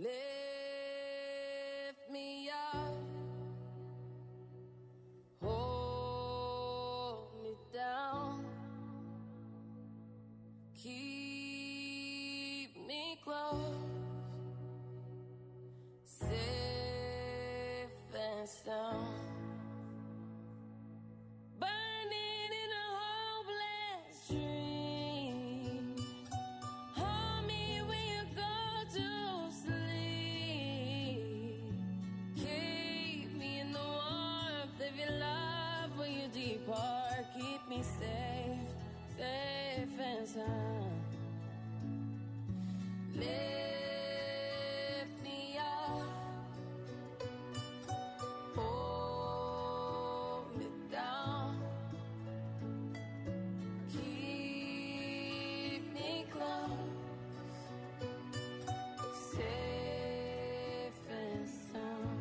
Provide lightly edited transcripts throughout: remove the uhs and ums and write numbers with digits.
Lift me up, hold me down, keep me close, safe and sound. Keep me safe, safe and sound. Lift me up, hold me down, keep me close, safe and sound.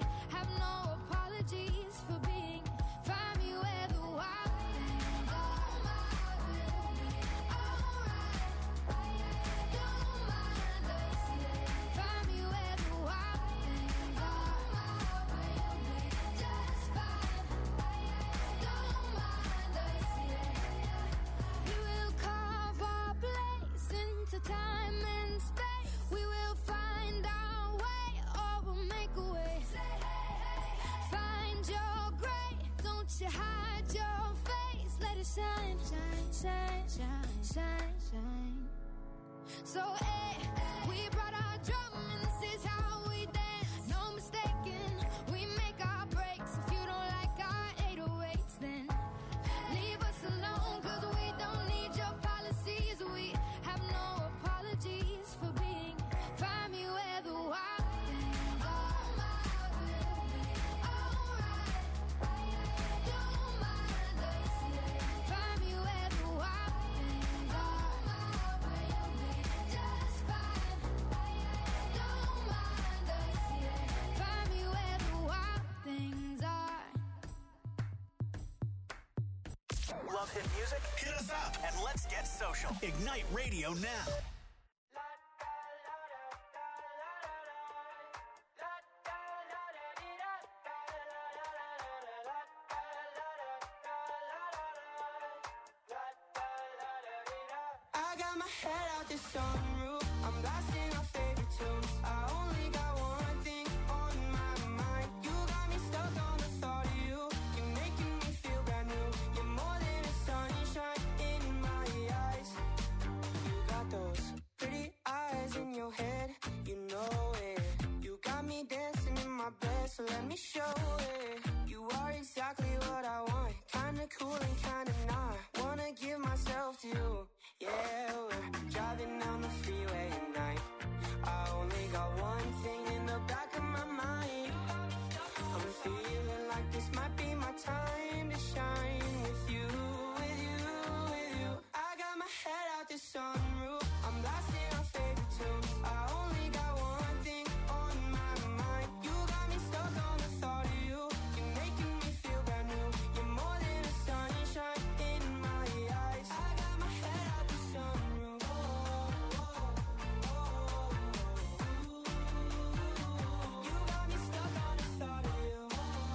Apologies for being, find me where the wild things are. should hide your face, let it shine, shine, shine, shine, shine, shine. So hey, we brought our drum and this is how we dance. No mistaking, we make our breaks. If you don't like our 808s, then leave us alone, cause we don't need your policies. We have no apologies for being. Find me where the wild things are. Don't mind us. Find me where the wild things are. Just fine. Don't mind us. Find me where the wild things are. Love hit music? Hit us up and let's get social. Ignite Radio now. I got my head out the sunroof. I'm blasting our favorite tunes. I only got one thing on my mind. You got me stuck on the thought of you. You're making me feel brand new. You're more than a sunshine in my eyes. You got those pretty eyes in your head. You know it. You got me dancing in my bed, so let me show it. You are exactly what I want. Kinda cool and kinda not. Wanna give myself to you. Yeah, we're driving down the freeway at night. I only got one thing in the back of my mind. I'm feeling like this might be my time to shine with you, with you, with you. I got my head out the sunroof. I'm blasting our favorite tunes. I only got one thing on my mind. You got me stuck on the thought of you. You're making me feel brand new. You're more than a sunshine in my eyes. I got my head out the sunroof. You got me stuck on the thought of you.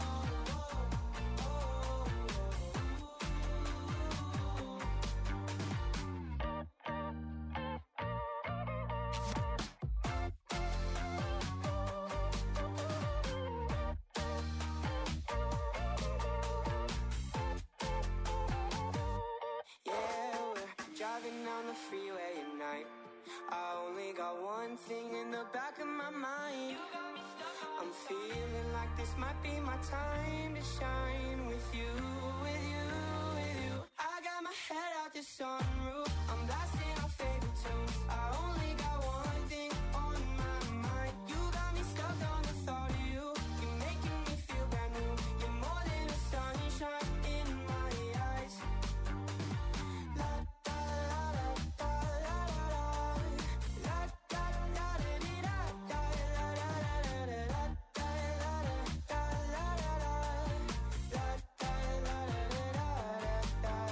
Yeah, we're driving down the freeway at night. I only got one thing in the back of my mind. I'm feeling like this might be my time to shine with you, with you, with you. I got my head out the sunroof. I'm blasting our favorite tunes. I only got one thing on my mind. You got me stuck on the thought of you. You're making me feel brand new. You're more than a sunshine in my eyes. La da la da da la la la. La da da da dee da da la la la la la. La da la da la la la. La da la da da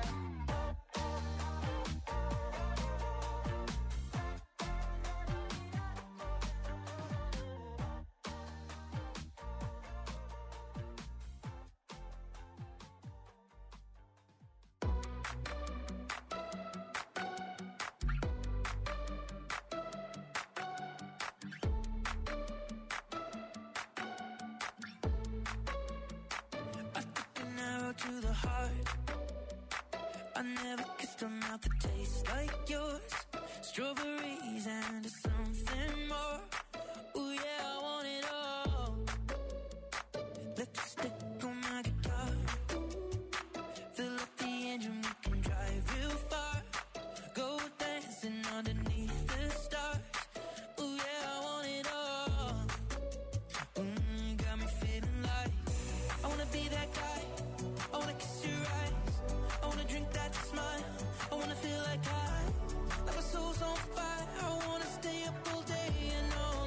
An arrow to the heart. I never kissed a mouth that tastes like yours. Strawberries and something more. Ooh yeah, I want it all. Lipstick on my guitar. Fill up the engine, we can drive real far. Go dancing underneath the stars. Ooh yeah, I want it all. Got me feeling like I wanna be that guy. I wanna kiss your eyes. I wanna drink that smile. I wanna feel like my soul's on fire. I wanna stay up all day and all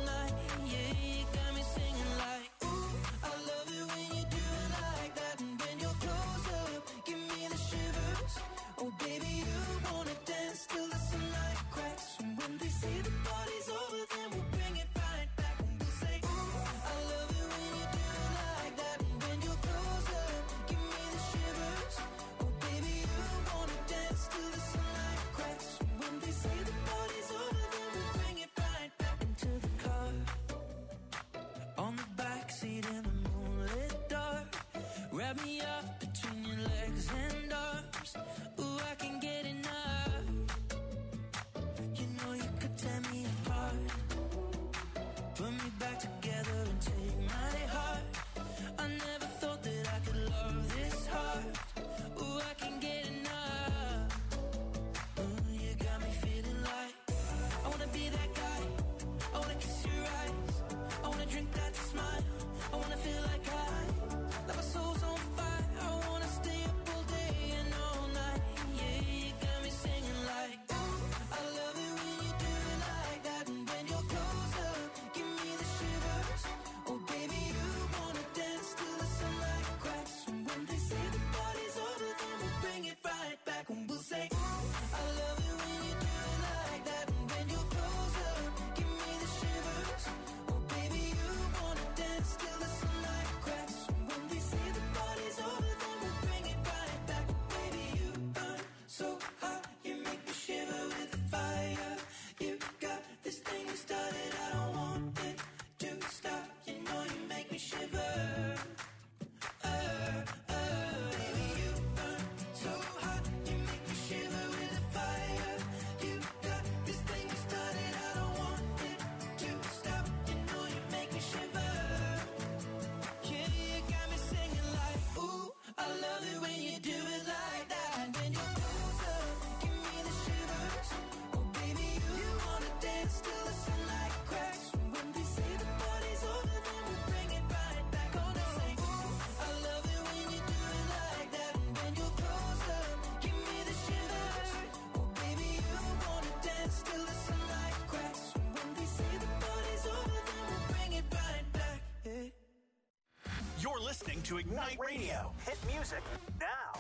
me up between your legs and arms. Ooh, I can get enough. You know you could tear me apart, put me back together and take my heart. I never thought that I could love this hard. Ooh, I can get enough. Ooh, you got me feeling like I wanna be that guy. I wanna kiss your eyes. I wanna drink that smile. I wanna feel like my soul's on fire. I wanna stay up all day and all night. Yeah, you got me singing like, ooh, I love it when you do it like that. And when you're close up, give me the shivers. Oh baby, you wanna dance till the sunlight cracks. And when they say the party's over, then we'll bring it right back. And we'll say, ooh, I love it when you do it like that. And when you're close up, give me the shivers. Oh baby, you wanna dance till the sunlight cracks. And when they say the party's over, then we'll bring it right back. Baby, you burn so hot, you make me shiver with the fire. You got this thing you started, I don't want it to stop. You know you make me shiver. Baby, you burn so hot, you make me shiver with the fire. You got this thing you started, I don't want it to stop. You know you make me shiver. Yeah, you got me singing like, ooh, I love it when you do it like that. And when you're close up, give me the shivers. Oh baby, you wanna dance till the sunlight cracks. And when they say the party's over, then we'll bring it right back. Gonna say, ooh, I love it when you do it like that. And when you're close up, give me the shivers. Oh baby, you wanna dance till the sunlight cracks. And when they say the party's over, then we'll bring it right back. Yeah. You're listening to Ignite Radio. Hit music now.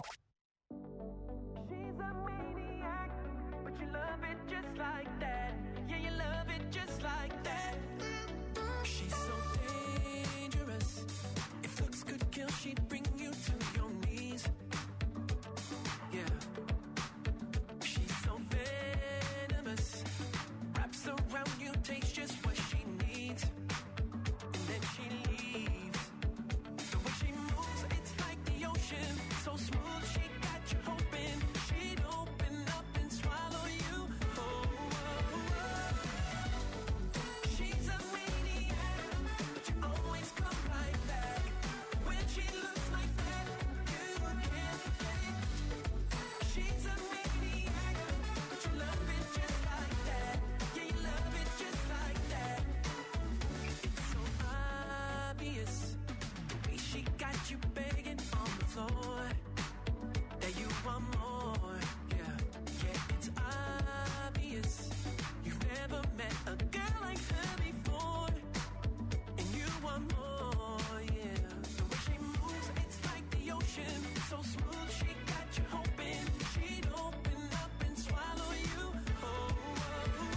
She's a maniac, but you love it just like that. Yeah, you love it just like that. She's so dangerous. If looks could kill, she'd bring you to your knees. Yeah. She's so venomous. Wraps around you, takes just what she needs. And then she leaves. The way she moves, it's like the ocean. So smooth, she got you hoping she'd open up and swallow you. Oh, oh, oh. She's a maniac, but you always come right back. When she looks like that, you can't forget it. She's a maniac, but you love it just like that. Yeah, you love it just like that. It's so obvious, the way she got you begging on the floor, that you want more. Yeah, yeah, it's obvious. You've never met a girl like her before, and you want more. Yeah, the way she moves, it's like the ocean. So smooth, she got you hoping she'd open up and swallow you. Oh, oh,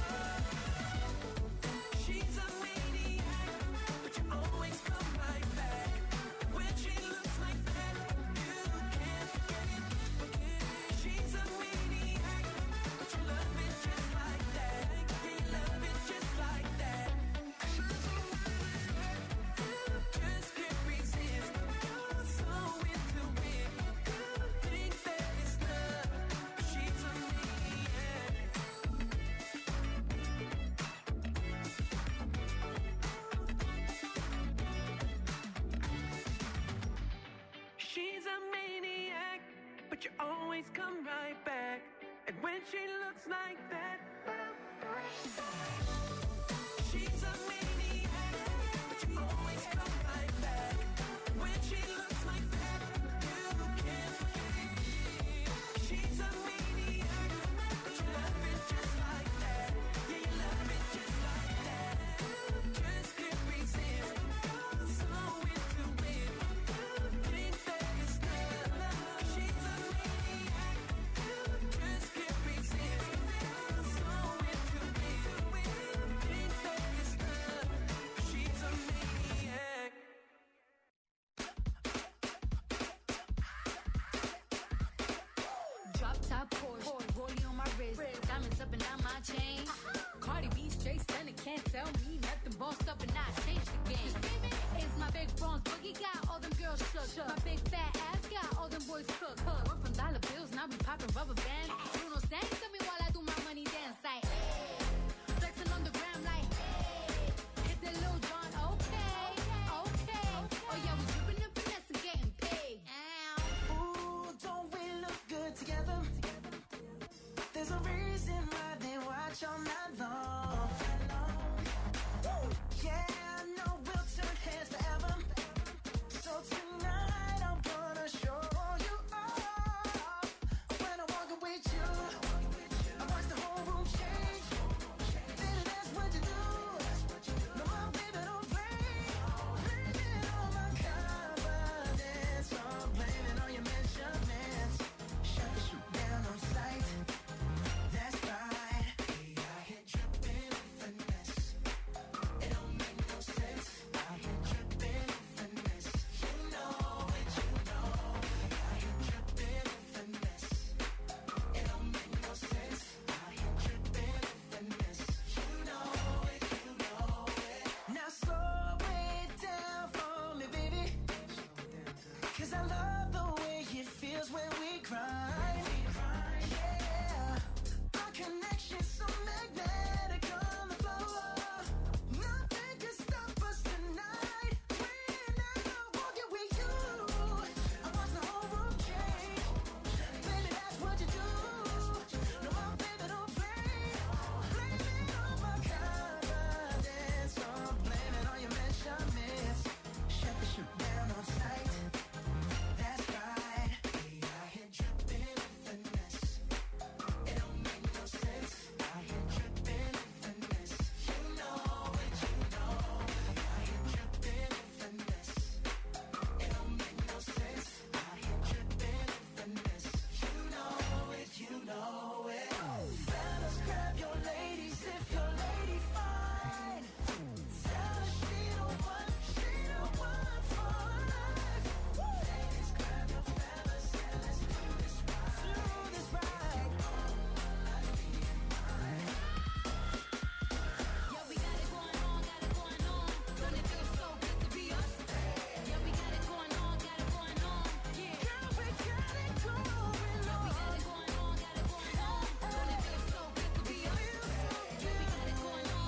oh. She's a maniac, but you always come right back. When she looks like that, you can't forget it. She's a maniac, but you love it just like that. Yeah, you love it just like that. Just can't resist. You're so into it. Think that it's love, but she's a maniac. She's a maniac, but you always come right back. And when she looks like that, She's a maniac, but you always come right back. When she looks like that, you can't forget it. She's a maniac, but you love it just like that. Yeah, you love it just like that. Just can't resist. You're so into it. Think that it's love. She's a maniac. Just can't resist. You're so into it. Think that it's love. She's a maniac. Drop top Porsche, rollie on my wrist, diamonds up and down my chain. Cardi B straight stunning, can't tell me nothing. Bossed up and I changed the game. It's my big bronze boogie, got all them girls shook. My big fat ass popping rubber bands. Bruno sang to me while I do my money dance. Like, hey, flexing on the gram like, hey, hit the Lil Jon, okay. Oh yeah, we dripping and finesse and getting paid. Ooh, don't we look good together? There's a reason why they watch all night long. Yeah, I know we'll turn heads forever. So tonight I'm gonna show you off. When I walk with you, I watch the whole room change. Baby, that's what you do. No, my baby, don't play. Blame it on my confidence. I'm blaming on your measurements. Shut the shoot down on sight. That's right. Hey, I hit dripping with finesse. It don't make no sense. I hit dripping with finesse. You know it, you know. I hit dripping with finesse. It don't make no sense. I hit dripping with finesse. You know it, you know it. Now slow it down for me, baby. 'Cause I love the way it feels when we grind. Yeah, our connection's so magnetic on the floor. Nothing can stop us tonight. When I'm walking with you, I watch the whole room change. Baby, that's what you do. No, my baby, don't play. Blame it on my confidence. I'm blaming on your measurements. Shut the shoot down on sight. That's right. Hey, I hit dripping with finesse. It don't make no sense. I hit dripping with finesse. You know it, you know. I hit dripping with finesse. It don't make no sense. I hit dripping with finesse. You know it, you know it. Fellas, grab your ladies if your lady fine. Tell her she the one for life. Ladies, grab your fellas and let's do this right. Do this right. Yeah, we got it going on. Don't it feel so good to be us? Yeah, we got it going on. Yeah. Girl, we got it going on. Yeah, we got it going on. Don't it feel so good to be us? Yeah, we got it going on.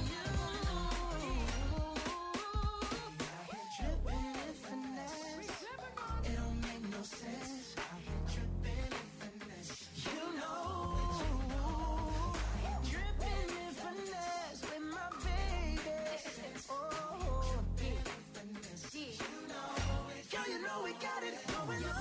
I hit dripping with finesse. It don't make no sense. I hit dripping with finesse. You know. I hit dripping with finesse with my baby. Oh, finesse. You know it. Girl, you know we got it going on.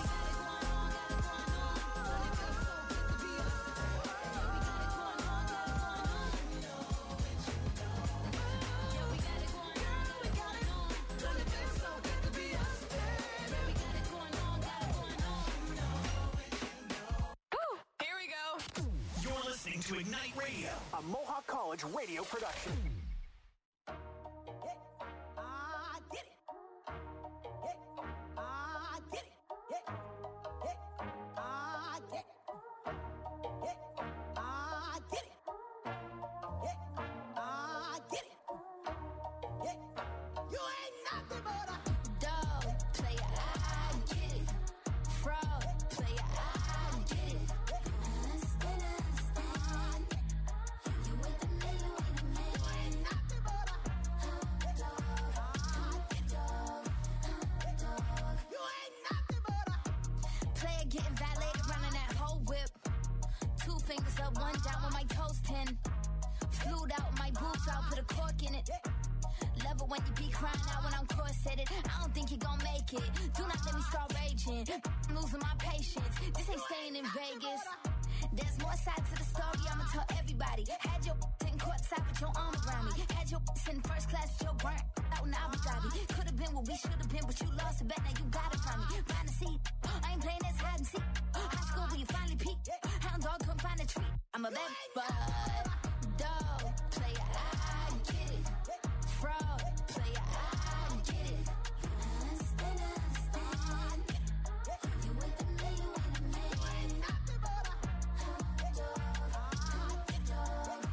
Here we go. You're listening to Ignite Radio, a Mohawk College radio production. I did it. I did it. I did it. I did it. I did it. You ain't nothing but a Dog player, I get it. Fraud player, I get it. Understand. You with the me, you with the me. you ain't nothing but a dog. You ain't nothing but a Player getting violated, running that whole whip. 2 fingers up, 1 down with my toes 10. Flued out my boobs, I'll put a cork in it. Love it when you be crying out when I'm corseted. I don't think you gon' make it. Do not let me start raging. I'm losing my patience. This ain't staying in Vegas. There's more sides to the story, I'ma tell everybody. Had your sitting courtside with your arm around me. Had your in first class with your burnt out in Abu Dhabi. Could've been what we should've been, but you lost it back, now you got it from me. Find a seat, I ain't playing this hide and seek. High school where you finally peaked. Hound dog couldn't find a treat. I'm a bad bud. Dog player, I get it. Fraud player, I get it. Understand. You with the me, you with the me. nothing but a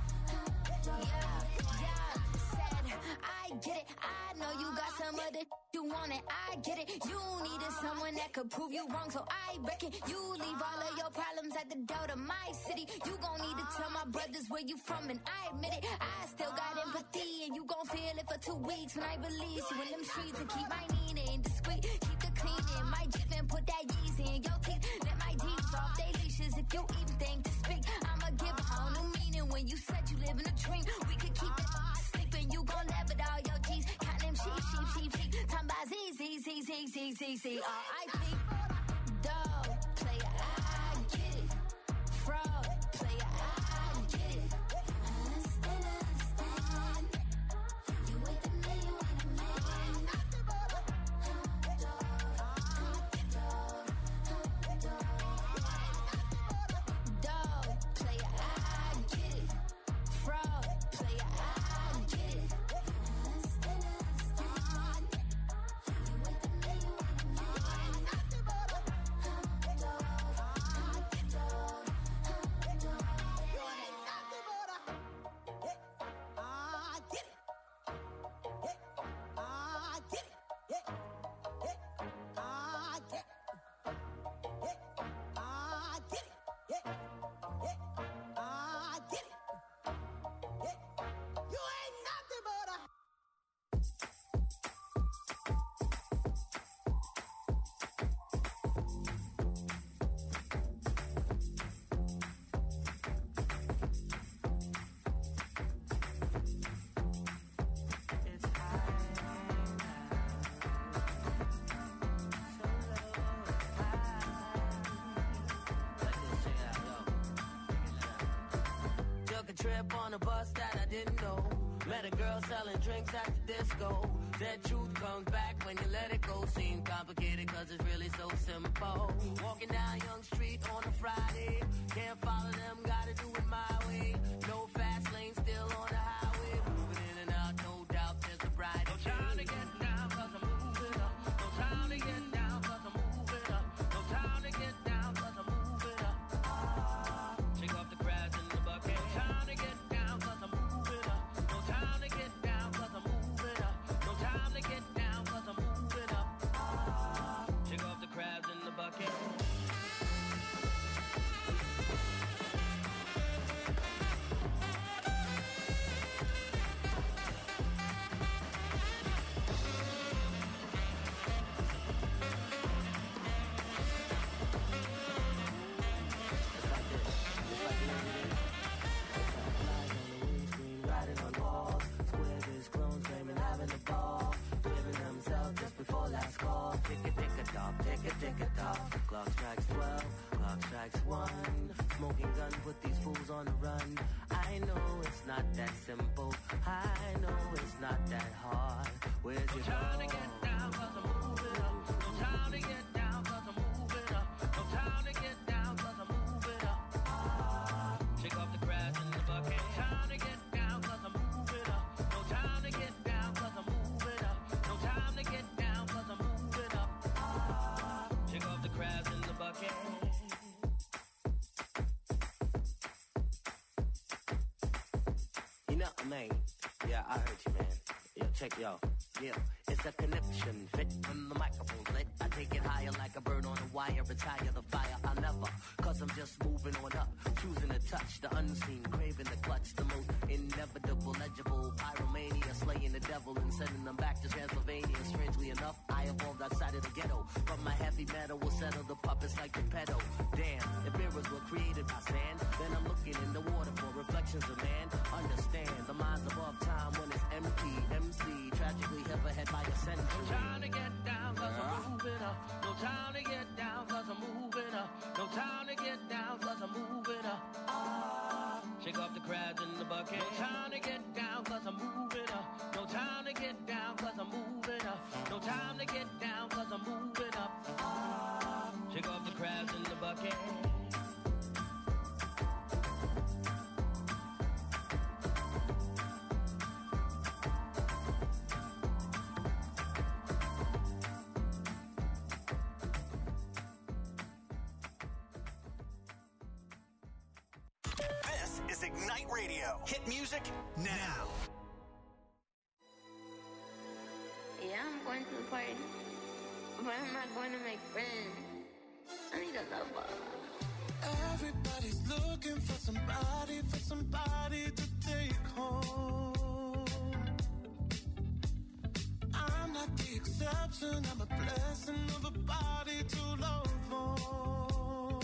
Yeah, said I get it. I know you got some other You want it, I get it. You needed someone that could prove you wrong, so I reckon you leave all of your problems at the door to my city. You gon' need to tell my brothers where you from, and I admit it. I still got empathy, and you gon' feel it for 2 weeks when I release you in them streets and keep my Nina discreet. Keep the cleaning, my Jeep and put that Yeezy in your teeth. Let my Jeeps off they leashes if you even think to speak. I'ma give a whole new meaning when you said you live in a dream. We could keep it sleeping, you gon' laugh at all your G's. Count them sheep. Time by Z. R.I.P. Dog, player, I get it. Fraud, player, I get it. Understand. You with the man, you with the man. Dog, player, I get it. Fraud, player, I get it. Trip on a bus that I didn't know. Met a girl selling drinks at the disco. That truth comes back when you let it go. Seems complicated cause it's really so simple. Walking down Young Street on a Friday. Can't follow them, gotta do it my way. No fast lane, still on the highway. Moving in and out, no doubt there's a brighter day. No time to get down cause I'm moving up. No time to get down cause I'm moving up. No time to get down cause I'm moving up. Shake off the crabs in the bucket. No time to get down cause I'm moving up. No time to get down cause I'm moving up. No time to get down cause I'm moving up. Shake off the crabs in the bucket. Clock strikes 12, clock strikes 1. Smoking gun, put these fools on the run. I know it's not that simple. I know it's not that hard. Where's your time to get down cause I'm moving up. No time to get down cause I'm moving up. No time to get down cause I'm moving up. Shake off the crabs in the bucket. No time to get down cause I'm moving up. No time to get down cause I'm moving up. No time to get down cause I'm moving up. Shake off the crabs in the bucket. You know, man. Yeah, I heard you, man. Yo, check yo. Yeah, it's a connection fit when the microphone's lit. I take it higher like a bird on a wire. Retire the fire, I'll never. Cause I'm just moving on up. Choosing to touch the unseen. Craving the clutch. The most inevitable, legible. Pyromania. Slaying the devil and sending them back to Transylvania. Strangely enough, I evolved outside of the ghetto. But my heavy metal will settle the puppets like the pedo. Damn, if mirrors were created by sand, then I'm looking in the water for reflections of man. Understand, the mind's above time when it's empty. MC, tragically hip ahead by a century. No time to get down cause I'm moving up. No time to get down cause I'm moving up. No time to get down cause I'm moving up. Shake off the crabs in the bucket. No time to get down cause I'm moving up. No time to get down cause I'm moving up. No time to get down cause I'm moving up. Shake off the crabs in the bucket. This is Ignite Radio. Hit music now. Yeah, I'm going to the party not going to make friends. I need a lover. Everybody's looking for somebody to take home. I'm not the exception, I'm a blessing of a body to love on.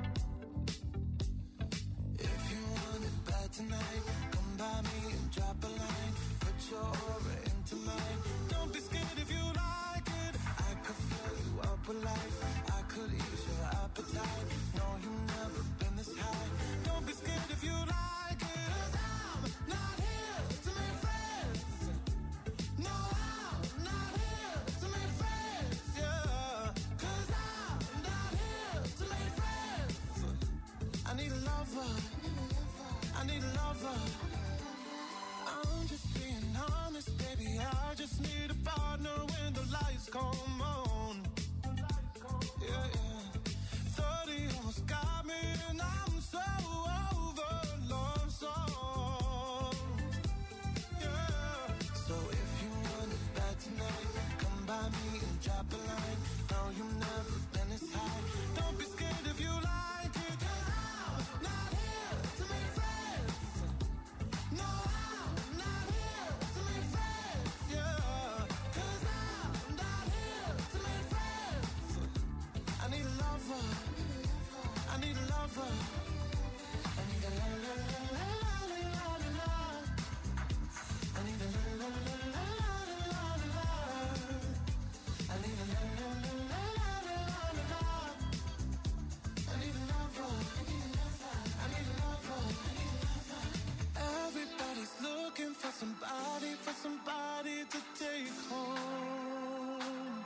If you want it bad tonight, come by me and drop a line. Put your aura into mine. Don't be scared if you like it. I could fill you up with life. I could ease your appetite. No, you've never been this high. Don't be scared if you like it. 'Cause I'm not here to make friends. No, I'm not here to make friends. Yeah, 'cause I'm not here to make friends. I need a lover. I need a lover. I'm just being honest, baby. I just need a partner when the lights come on. Yeah, yeah. 30 almost got me, and I'm so over love song. Yeah. So if you want it bad tonight, come by me and drop a line. No, you've never been this high. Don't be scared if you like it. 'Cause I'm not here to make friends. No, I'm not here to make friends. Yeah. 'Cause I'm not here to make friends. I need a lover. I need a lover. I need a la la la la la la la la. I need a la la la la la la la la. I need a la la la la la la la la. I need a lover. I need a lover. I need a lover. I need a lover. Everybody's looking for somebody to take home.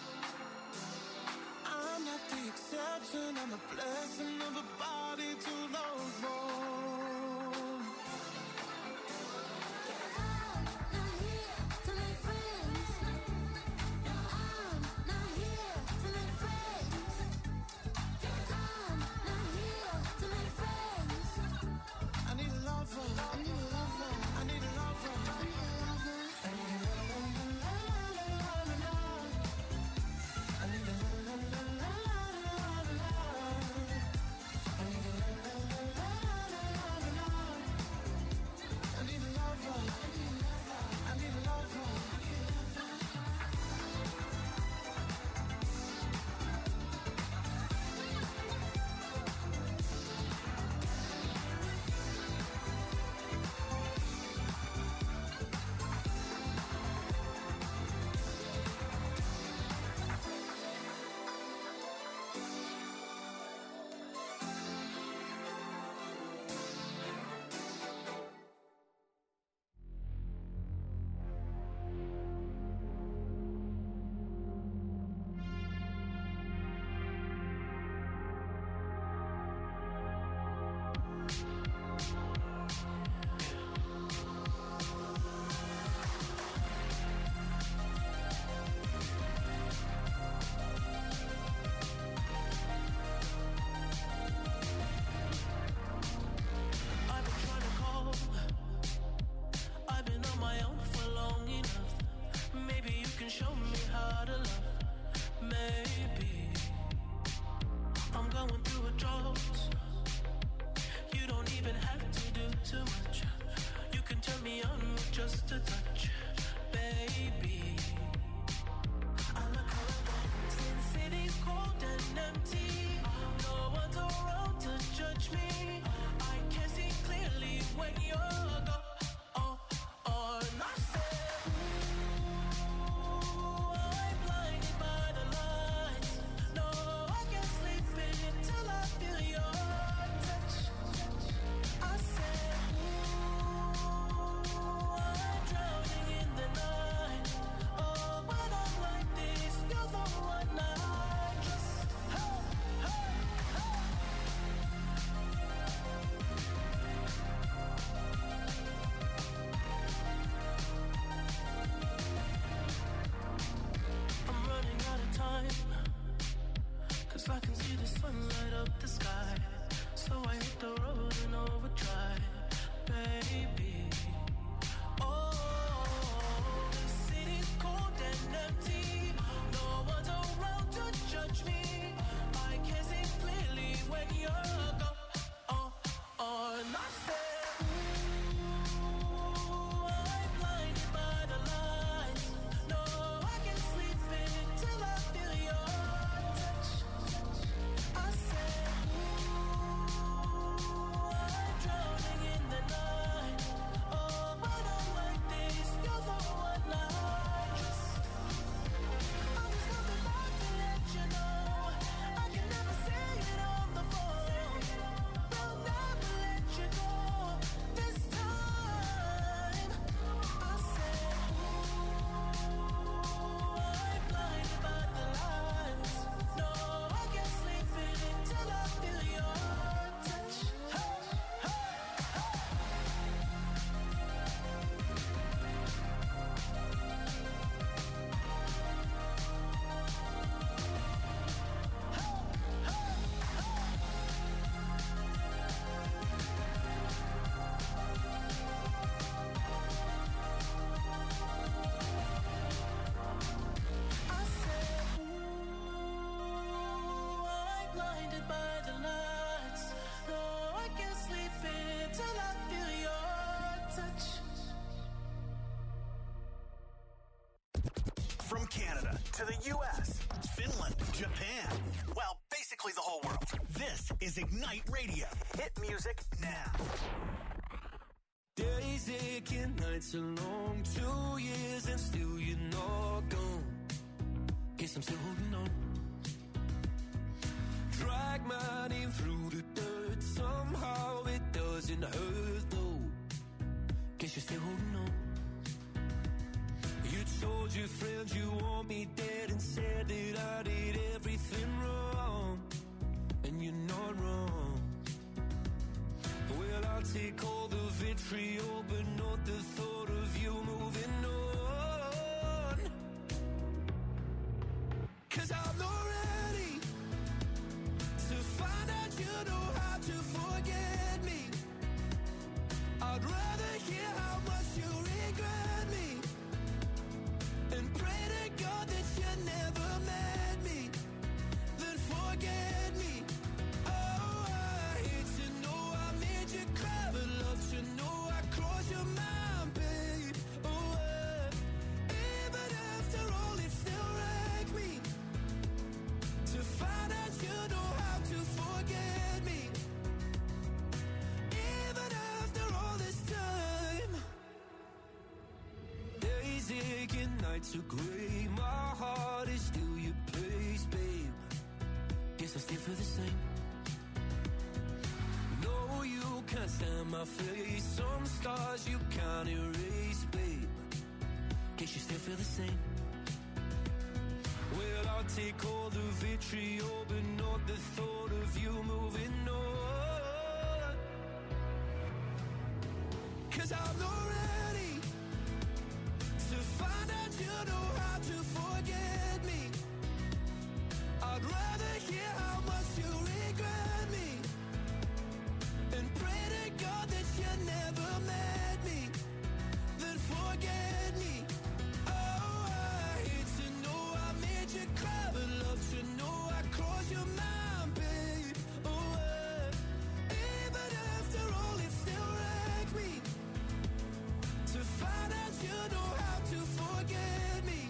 I'm not the exception, I'm a blessing of a body to love on. I'm not here to make friends. I'm not here to make friends. I'm not here to make friends. I need a lover. I need a lover. I need a lover. I need a lover. I need a la la la la la la la. I need a la la la la la la la. I need a la la la la la la is Ignite Radio. Hit music now. Days aching, nights are long, 2 years and still you're not gone. Guess I'm still holding on. Drag my name through the dirt, somehow it doesn't hurt though. Guess you're still holding on. You told your friends you want me dead and said that I did everything wrong. And you're not wrong. Well, I'll take all the vitriol, but not the thought of you moving on. 'Cause I'm not ready to find out you know how to forget me. I'd rather hear how much you regret me and pray to God that you never met me, then forget me. Oh, I hate to know I made you cry, but love to know I crossed your mind, babe. Oh, even after all, it still wrecked me to find out you know how to forget me. Even after all this time, days aching, nights are gray. My heart is still your place, babe. Guess I still feel the same. No, you can't stand my face. Some scars you can't erase, babe. Guess you still feel the same. Well, I'll take all the vitriol, but not the thought of you moving on. 'Cause I'm not ready to find out you know how to forget me. I'd rather hear how much you regret me and pray to God that you never met me, then forget me. Oh, I hate to know I made you cry, but love to know I crossed your mind, babe. Oh, even after all, it still wrecked me to find out you know how to forget me.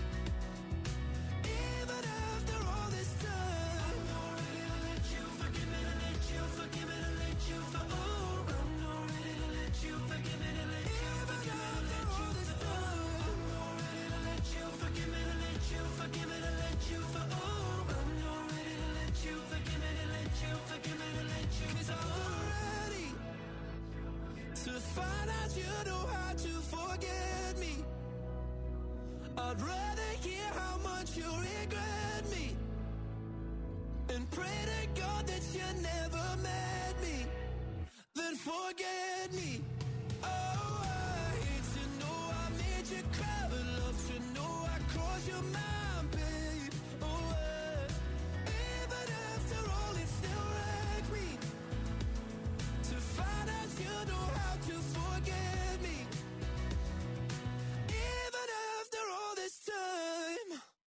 Even after all this time, I'm not ready to let you forgive me, to let you forgive me, to let you for oh, I'm not ready to let you forgive me, to let you forgive me, to let you for oh, I'm not ready to let you forgive me, to let you forgive me, to let you for oh, I'm not ready to let you forgive me, to let you forgive me, to let you 'cause I'm not ready to find out you know how to forget me. I'd rather hear how much you regret me and pray to God that you never met me, then forget me. Oh, I hate to know I made you cry, but love to know I crossed your mind, babe. Oh, even after all, it still wrecked me to find out you know how to forget me. Even after all this time.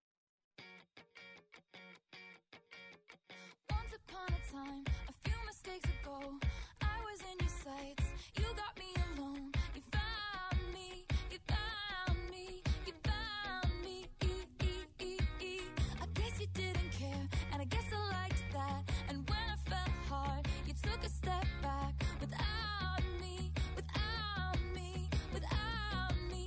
Once upon a time, a few mistakes ago, I was in your sights. You got me alone. You found me. You found me. You found me. I guess you didn't care, and I guess I liked that. And when I felt hard, you took a step back without me. Without me. Without me.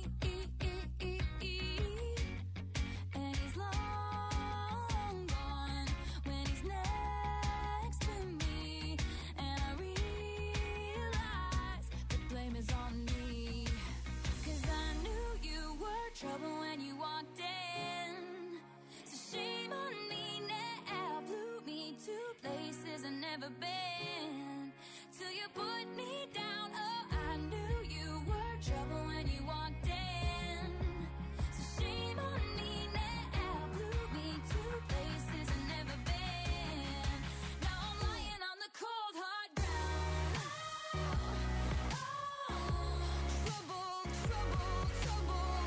And he's long gone when he's next to me. And I realize the blame is on me. 'Cause I knew you were trouble when you walked in. So shame on me now. Blew me to places I've never been. Till you put me down. Oh, I knew you were trouble when you walked in. So shame on me now. Blew me to places I've never been. Now I'm lying on the cold hard ground. Trouble, trouble, trouble.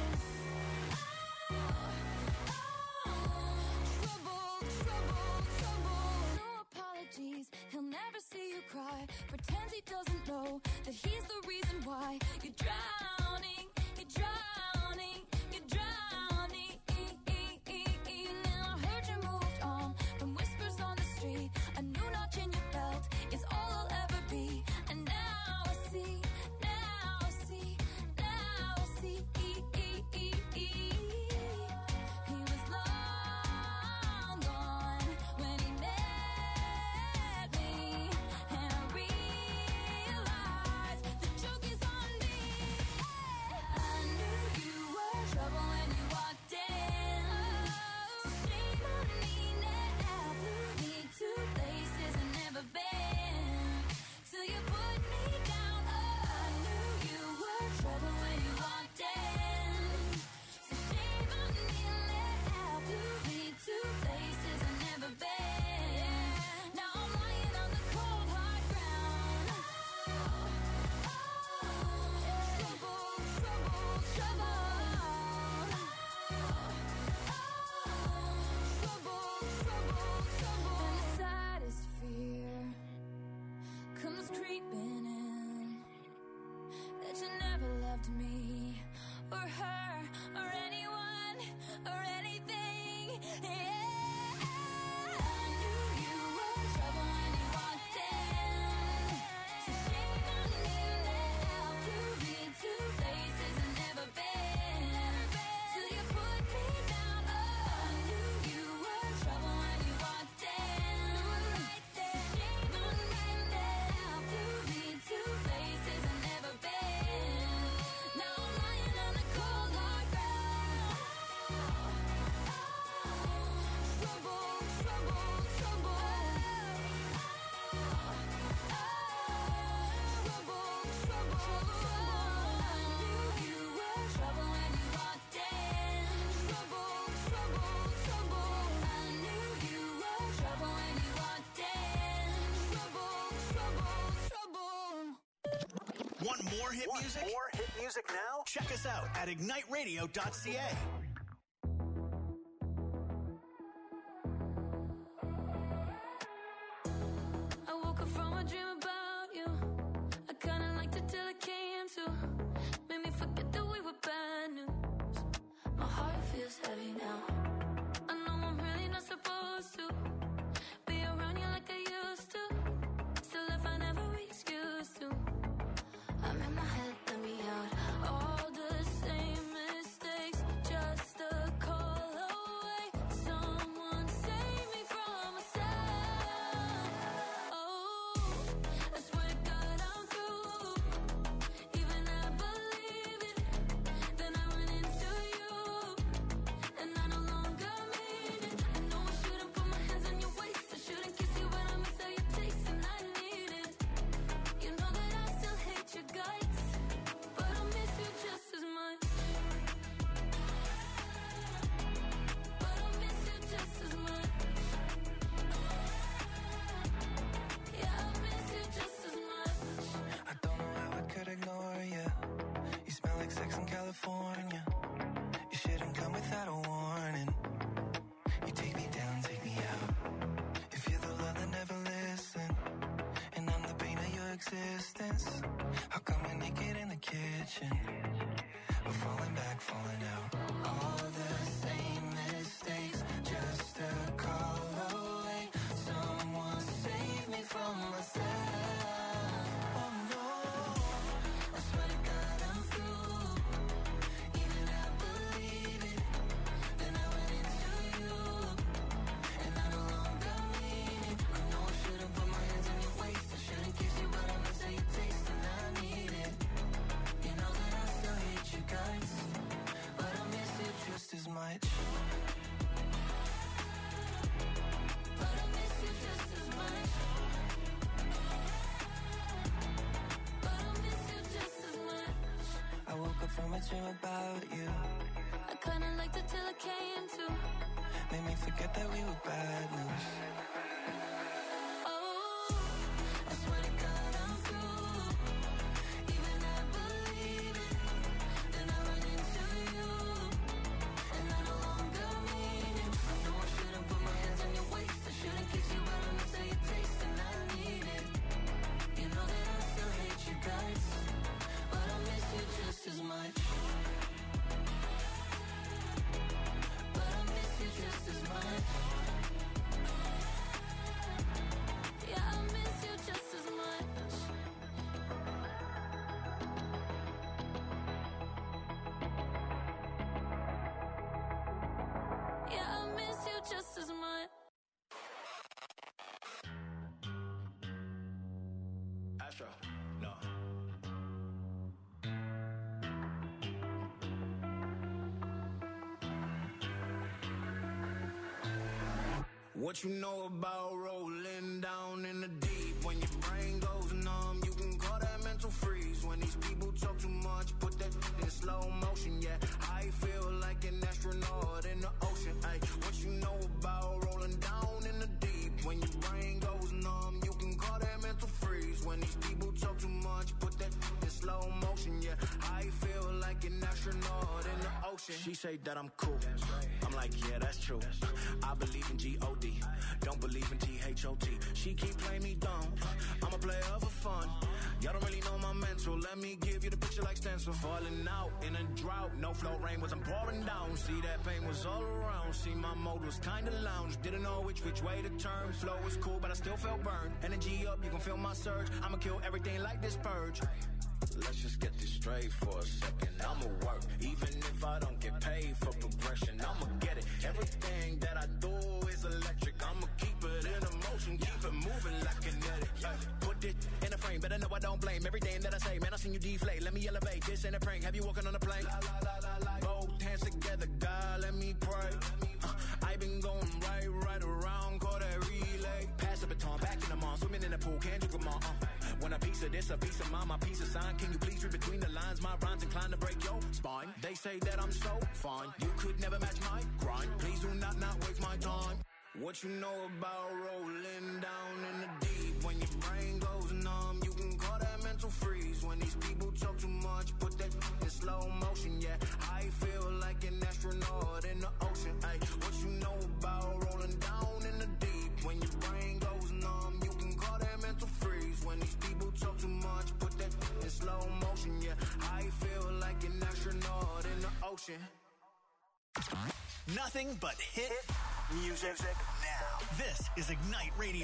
Trouble, trouble, trouble. No apologies, he'll never see you cry. Pretends he doesn't know that he's the reason why you're drowning, you're drowning, you're drowning. Now I heard you moved on from whispers on the street, a new notch in your belt. more hit music? More hit music now? Check us out at igniteradio.ca. I woke up from a dream about you. I kinda liked it till it came to. Made me forget that we were bad news. My heart feels heavy now. I know I'm really not supposed to be around you like I used to. Still if I never excuse to. I'm in my head, let me out. All the same mistakes, just a call away. Someone save me from myself. Oh, I swear to God I'm through. Even I believe it. Then I went into you, and I no longer mean it. I know I shouldn't put my hands on your waist. I shouldn't kiss you, but I miss how you taste, and I need it. You know that I still hate your guts, but I miss you just as much. But I miss you just as much. Yeah, I miss you just as much. I don't know how I could ignore you. You smell like sex in California. You shouldn't come without a warning. You take me down, take me out. If you're the love that never listen, and I'm the pain of your existence, how come we're naked in the kitchen? We're falling back, falling out. All the same mistakes, just a call away. Someone save me from myself. Oh no, I swear to God I'm through. Even I believe it. Then I went into you, and I no longer mean it. I know I shouldn't put my hands on your waist. I shouldn't kiss you, but I miss how you taste, and I need it. You know that I still hate you guys, but I miss you just as much. But I miss you just as much. But I miss you just as much. I woke up from a dream about you. I kinda liked it till it came to. Made me forget that we were bad news. Oh, I swear to God I'm through. Even I believe it. Then I went into you, and I no longer mean it. I know I shouldn't put my hands on your waist. I shouldn't kiss you, but I miss how you taste, and I need it. You know that I still hate you guys, but I miss you just as much. But I miss you just as much. Yeah, I miss you just as much. Yeah, I miss you just as much. Astro, no. What you know about rolling down in the deep? When your brain goes numb, you can call that mental freeze. When these people talk too much, put that in slow motion, yeah. I feel like an astronaut in the ocean, ay. What you know about rolling down in the deep? When your brain goes numb, you can call that mental freeze. When these people talk too much, put that in slow motion, yeah. I feel like an astronaut in the ocean. She say that I'm cool. I'm like, yeah, that's true. I believe in G-O-D. Don't believe in T-H-O-T. She keep playing me dumb. I'm a player for fun. Y'all don't really know my mental. Let me give you the picture like stencil. Falling out in a drought. No flow rain was I'm pouring down. See that pain was all around. See my mode was kinda lounge. Didn't know which way to turn. Flow was cool, but I still felt burned. Energy up, you can feel my surge. I'ma kill everything like this purge. Let's just get this straight for a second. I'ma work, even if I don't get paid for progression. I'ma get it. Everything that I do is electric. I'ma keep it in motion, keep it moving like kinetic. Put it in a frame, better know I don't blame everything that I say. Man, I seen you deflate. Let me elevate. This ain't a prank. Have you walking on a plane? Both hands together, God, let me pray. I been going right around, call that relay. Pass the baton, back in the mall, swimming in the pool, can't drink them all. When a piece of this, a piece of mine, my piece of sign. Can you please read between the lines? My rhymes inclined to break your spine. They say that I'm so fine. You could never match my grind. Please do not waste my time. What you know about rolling down in the deep? When your brain goes numb, you can call that mental freeze. When these people talk too ocean. Nothing but hit music now. This is Ignite Radio.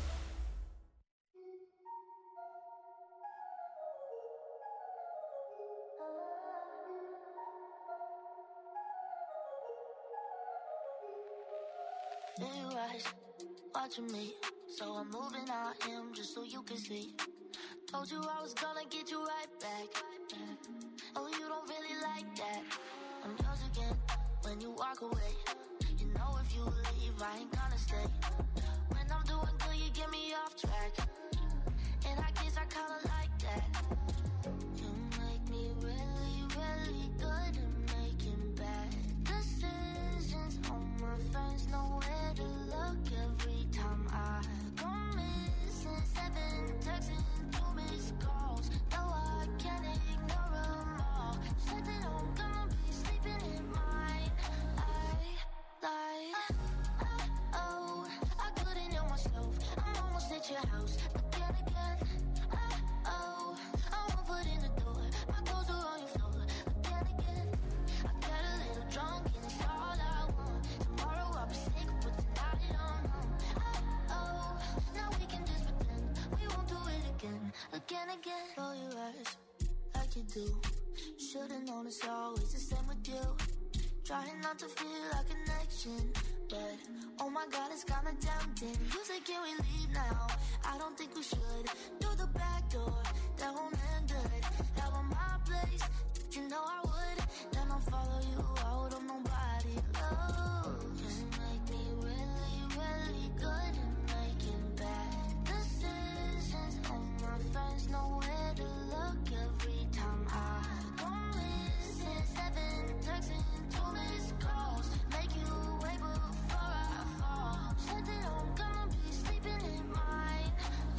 Feel your eyes watching me, so I'm moving how I am just so you can see. Told you I was gonna get you right back. Oh, you don't really like that. I'm yours again when you walk away. You know if you leave, I ain't gonna stay. When I'm doing good, you get me off track. And I guess I kinda like that. You make me really, really good at making bad decisions. All my friends know where to look every time I go missing. 7 texts and 2 missed calls. No, I can't ignore them all. Said that I'm gonna be sleeping in mine. Oh, I couldn't help myself. I'm almost at your house again. Oh, I won't put in the door. My clothes are on your floor again. I got a little drunk and it's all I want. Tomorrow I'll be sick, but tonight I'm home. Oh, now we can just pretend we won't do it again. Close your eyes like you do. Should've known it's always the same with you. Trying not to feel a connection, but oh my God, it's kinda tempting. You say, can we leave now? I don't think we should. Through the back door, that won't end good. Have on my place, you know I would. Then I'll follow you out on nobody. Oh, you make me really, really good at making bad decisions. All my friends know where to look every time I go missing. 7 texts and 2 missed calls. Make you wait before I fall. Said that I'm gonna be sleeping in mine.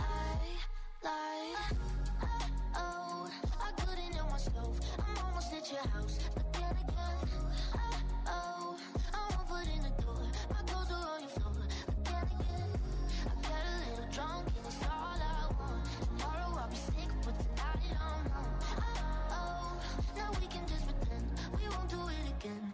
Oh, I couldn't help myself. I'm almost at your house again. Oh, I won't put in the door. My clothes are on your floor again. I got a little drunk and it's all I want. Tomorrow I'll be sick, but tonight I'm home. Oh, now we can just pretend we won't do it again.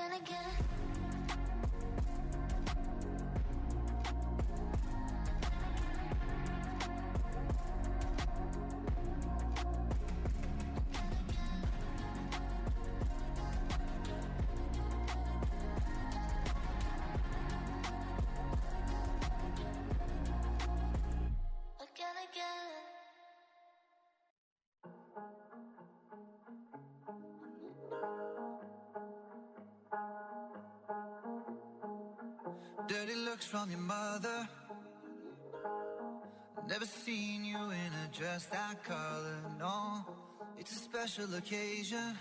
Dirty looks from your mother. Never seen you in a dress that color, no. It's a special occasion.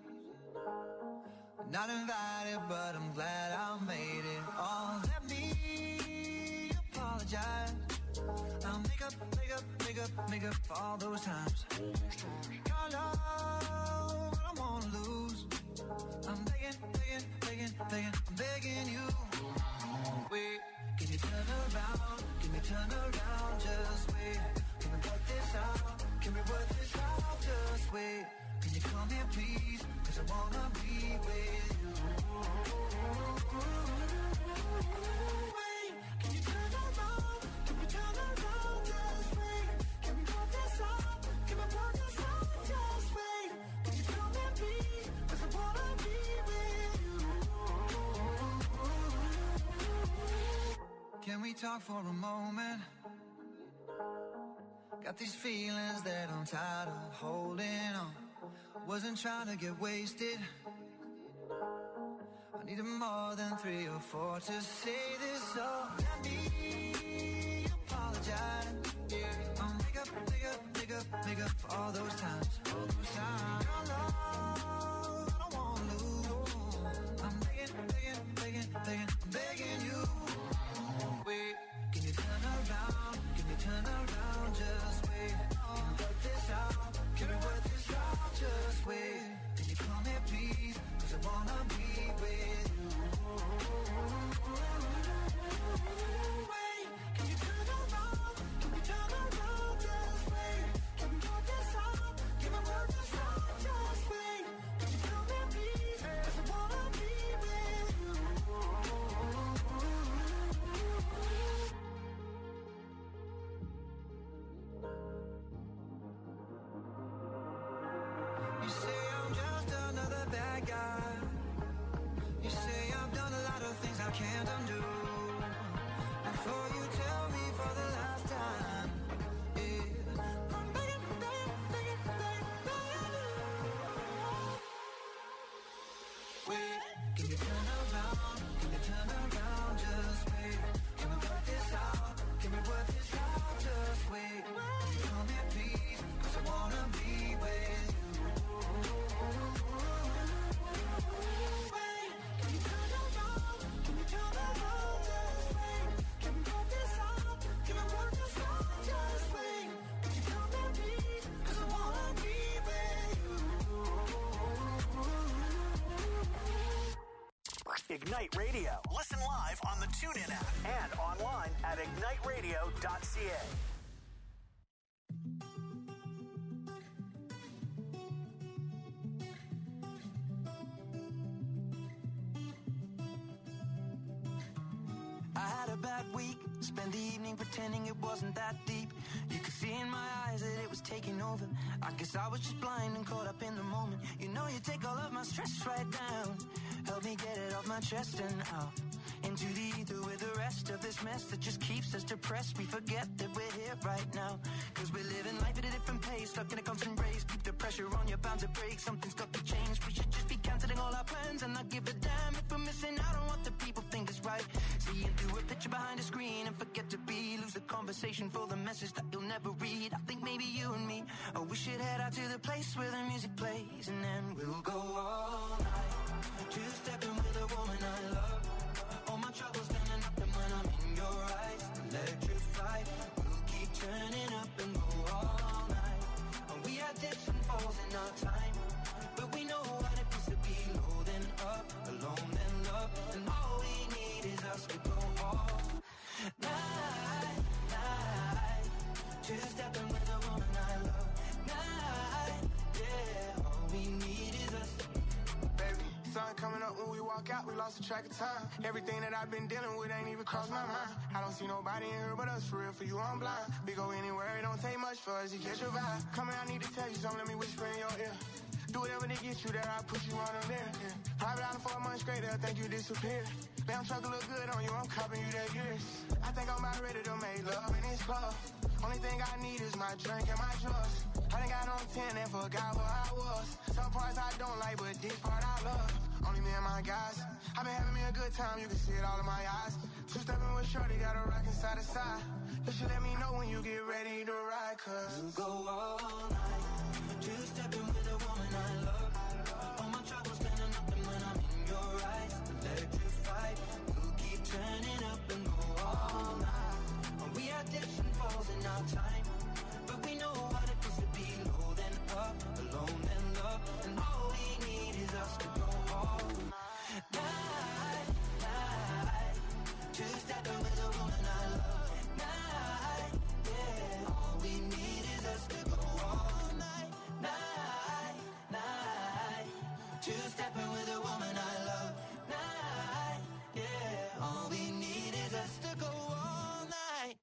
Not invited, but I'm glad I made it. Oh, let me apologize. I'll make up for all those times. Your love, I don't wanna lose. I'm begging you. Wait, can you turn around, just wait. Can we work this out, just wait. Can you come here please, 'cause I wanna be with you. Wait, can you turn around, just wait. Can we work this out, just wait. Can you come here please, 'cause I wanna be with you. Can we talk for a moment? Got these feelings that I'm tired of holding on. Wasn't trying to get wasted. I needed more than 3 or 4 to say this, so let me apologize. Yeah, I'll make up for all those times. Your love, I don't wanna lose. I'm begging you. Wait, can you turn around, just wait. Can we work this out, just wait. Can you come here please, 'cause I wanna be with you. Wait, God. You say I've done a lot of things I can't undo. Before you tell me for the last time, yeah, I'm begging, begging, begging, begging, begging you. Wait, can you turn around? Can you turn around? Just wait. Can we work this out? Can we work this out? Just wait. Come here, please, 'cause I wanna be with you. Wait, can you turn around? Can you turn around? Just wait. Can we work this out? Can we work this out? Just wait. Can you come here, please? 'Cause I wanna be with you. Ignite Radio. Listen live on the TuneIn app and online at igniteradio.ca. I had a bad week, spent the evening pretending it wasn't that deep. You could see in my eyes that it was taking over. I guess I was just blind and caught up in the moment. You know you take all of my stress right down. Help me get it off my chest and out into the ether with the rest of this mess that just keeps us depressed. We forget that we're here right now, 'cause we're living life at a different pace, stuck in a constant race. Keep the pressure on, you're bound to break. Something's got to change. We should just be cancelling all our plans and not give a damn if we're missing out on what the people think is right. Seeing through a picture behind a screen and forget to be. Lose the conversation for the message that you'll never read. I think maybe you and me, oh, we should head out to the place where the music plays, and then we'll go all night. Two-stepping with a woman I love. All my troubles standing up, and when I'm in your eyes, electrified. We'll keep turning up and go all night. And we had dips and falls in our time, but we know what it feels to be low then up, alone then love. And all we need is us to go all night, night. Two-stepping with a woman I love. Night, yeah. All we need is us. Baby, sun coming up when we walk out, we lost the track of time. Everything that I've been dealing with ain't even crossed my mind. I don't see nobody in here but us, for real, for you I'm blind. We go anywhere, it don't take much for us to catch your vibe. Come here, I need to tell you something, let me whisper in your ear. Do whatever to get you there, I push you on them there. Yeah. Private island for a month straight, they'll think you disappeared. Damn truck look good on you, I'm copping you that years. I think I'm about ready to make love in this club. Only thing I need is my drink and my drugs. I done got on 10 and forgot who I was. Some parts I don't like, but this part I love. Only me and my guys. I've been having me a good time, you can see it all in my eyes. Two-stepping with shorty, got a rockin' side to side. You should let me know when you get ready to ride, 'cause we'll go all night. Two-stepping with a woman I love. All my troubles standing up, and when I'm in your eyes, electrified. We'll keep turning up and go all night. And we had dips and falls in our time, but we know what it feels to be low then up, alone then love. And all we need is us to go all night, night. Two-stepping with a woman I love. Night, yeah. All we need is us to go all night, night, night. Two-stepping with a woman I love. Night, yeah. All we need is us to go all night.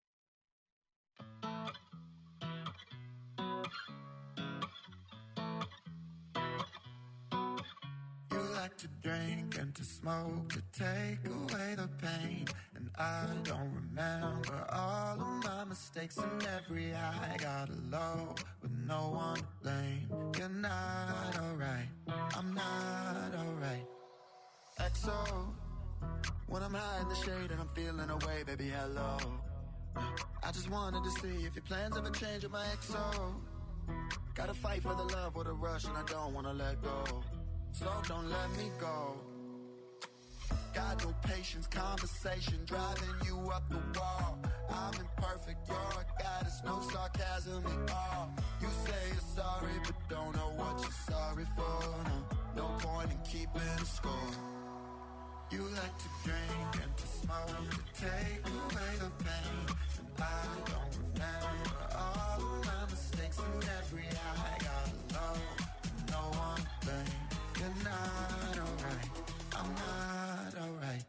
You like to drink and to smoke to take away the pain. And I don't remember all of my mistakes, and every high got a low with no one to blame. You're not alright, I'm not alright. XO, when I'm high in the shade and I'm feeling away, baby, hello. I just wanted to see if your plans ever change with my XO. Gotta fight for the love with a rush, and I don't wanna let go. So don't let me go. Got no patience, conversation driving you up the wall. I'm imperfect, you're a goddess, no sarcasm at all. You say you're sorry, but don't know what you're sorry for. No point in keeping score. You like to drink and to smoke to take away the pain. And I don't remember all of my mistakes, and every high got low, no one to blame. You're not alright, I'm not alright.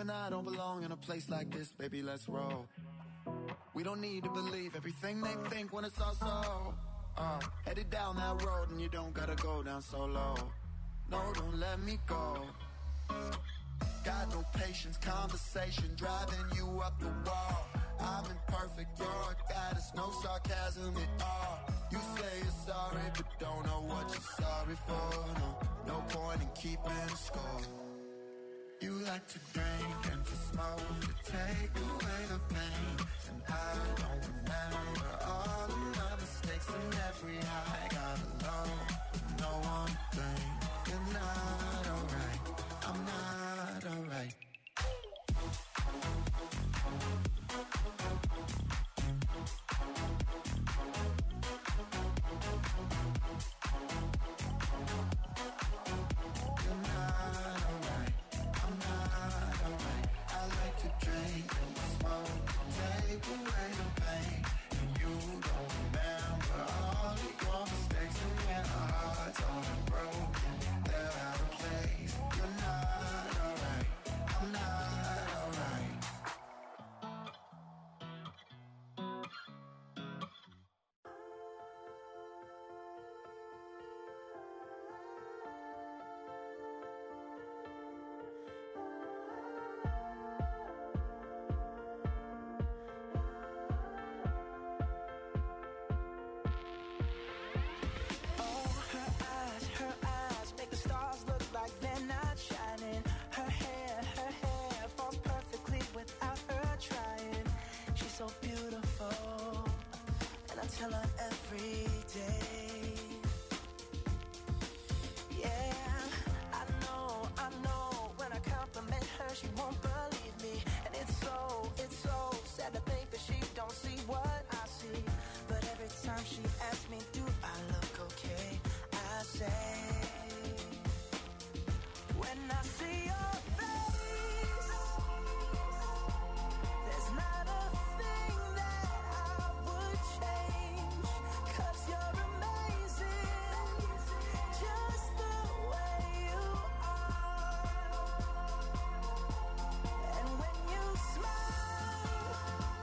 and I don't belong in a place like this, baby, let's roll. We don't need to believe everything they think when it's all so. Headed down that road and you don't gotta go down so low. No, don't let me go. Got no patience, conversation driving you up the wall. I'm imperfect, you're a goddess, no sarcasm at all. You say you're sorry, but don't know what you're sorry for. No point in keeping score. You like to drink and to smoke to take away the pain. And I don't remember all of my mistakes and every high. Gotta love, no one thing. You're not alright, I'm not alright. Tell her every day. Yeah, I know. When I compliment her, she won't believe me, and it's so sad to think that she don't see what I see. But every time she asks me, do I look okay? I say, when I see your face, there's not a thing that I would change. 'Cause you're amazing, just the way you are. And when you smile,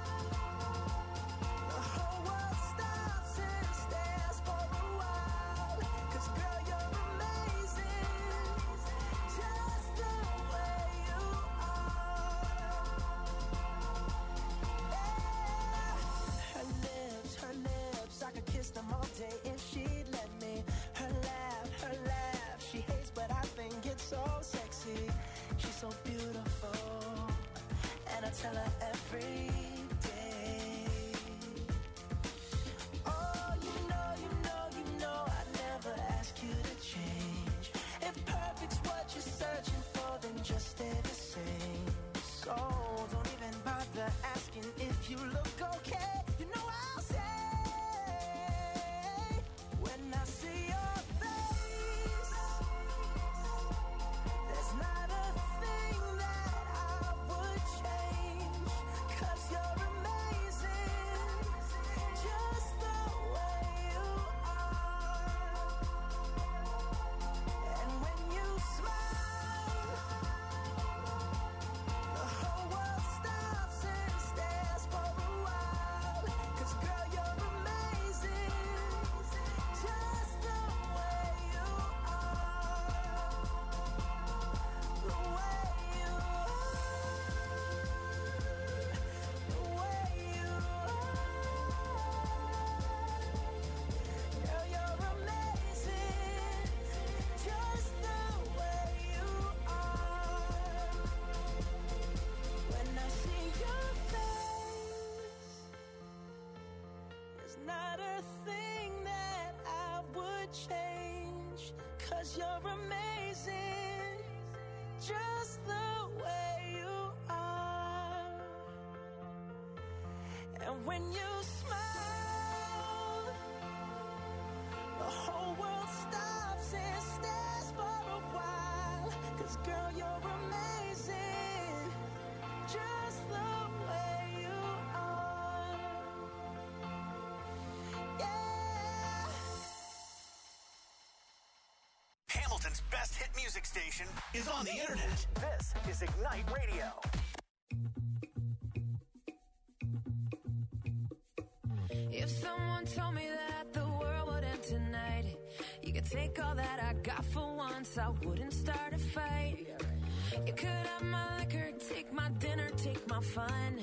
the whole world stops and stares for a while. 'Cause girl, you're amazing, just the way you are. Yeah. Her lips, I could kiss them all day if she'd let me. Her laugh, she hates but I think it's so sexy. She's so beautiful, and I tell her every day. Oh, you know, I never ask you to change. If perfect's what you're searching for, then just stay the same. So don't even bother asking if you look okay. You know I'll say, when I see your face, there's not a thing that I would change. 'Cause you're amazing, just the way you are. And when you smile, the whole world stops and stares for a while. 'Cause girl, you're amazing, just the way you are. The way you are. The way you are. Girl, you're amazing, just the way you are. When I see your face, there's not a thing that I would change. 'Cause you're amazing, just the way you are. And when you smile, the whole world stops and stares for a while. 'Cause girl, you're amazing, just the way you are. Yeah. Hamilton's best best hit music station is on the internet. This is Ignite Radio. If someone told me that the world would end tonight, you could take all that I got for once, I wouldn't start a fight. You could have my liquor, take my dinner, take my fun.